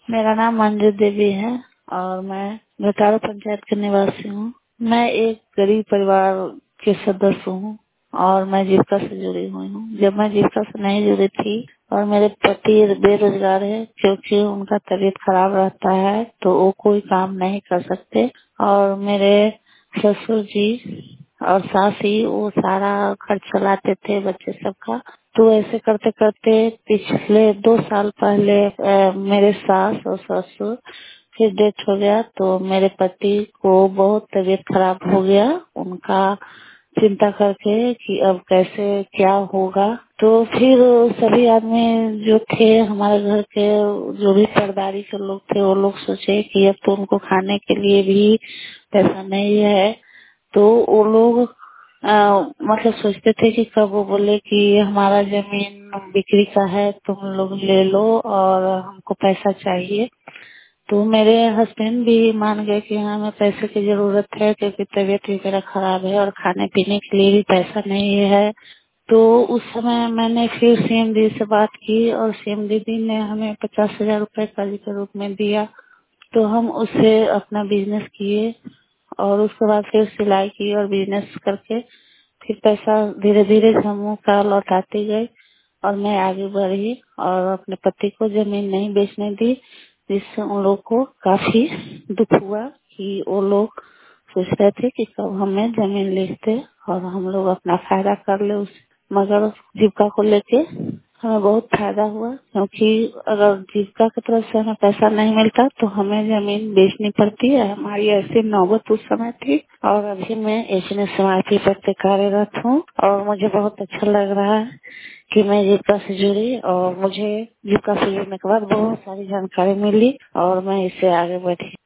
मेरा नाम मंजू देवी है और मैं घटारो पंचायत की निवासी हूँ। मैं एक गरीब परिवार के सदस्य हूँ और मैं जीविका से जुड़ी हुई हूँ। जब मैं जीविका से नहीं जुड़ी थी और मेरे पति बेरोजगार है क्योंकि उनका तबीयत खराब रहता है तो वो कोई काम नहीं कर सकते और मेरे ससुर जी और सास ही वो सारा खर्च चलाते थे बच्चे सबका। तो ऐसे करते करते पिछले 2 साल पहले मेरे सास और ससुर फिर डेथ हो गया तो मेरे पति को बहुत तबीयत खराब हो गया उनका चिंता करके कि अब कैसे क्या होगा। तो फिर सभी आदमी जो थे हमारे घर के जो भी सरदारी के लोग थे वो लोग सोचे कि अब तो उनको खाने के लिए भी पैसा नहीं है। तो वो लोग मतलब सोचते थे कि कब वो बोले कि हमारा जमीन बिक्री का है तुम लोग ले लो और हमको पैसा चाहिए। तो मेरे हस्बैंड भी मान गए कि हाँ हमें पैसे की जरूरत है क्योंकि तबीयत भी मेरा खराब है और खाने पीने के लिए भी पैसा नहीं है। तो उस समय मैंने फिर सीएम दी से बात की और सीएम दीदी ने हमें 50,000 रूपए कर्ज के रूप में दिया। तो हम उससे अपना बिजनेस किए और उसके बाद फिर सिलाई की और बिजनेस करके फिर पैसा धीरे धीरे समूह का लौटाती गई और मैं आगे बढ़ी और अपने पति को जमीन नहीं बेचने दी जिससे उन लोग को काफी दुख हुआ कि वो लोग सोच रहे थे कि कब हमें जमीन लेते और हम लोग अपना फायदा कर ले उस मगर जीविका को लेके हमें बहुत फायदा हुआ क्योंकि अगर जीविका की तरफ से हमें पैसा नहीं मिलता तो हमें जमीन बेचनी पड़ती है। हमारी ऐसी नौबत उस समय थी और अभी मैं एचएनएस समाप्ति पर कार्यरत हूँ और मुझे बहुत अच्छा लग रहा है कि मैं जीविका से जुड़ी और मुझे जीविका से जुड़ने के बाद बहुत सारी जानकारी मिली और मैं इससे आगे बढ़ी।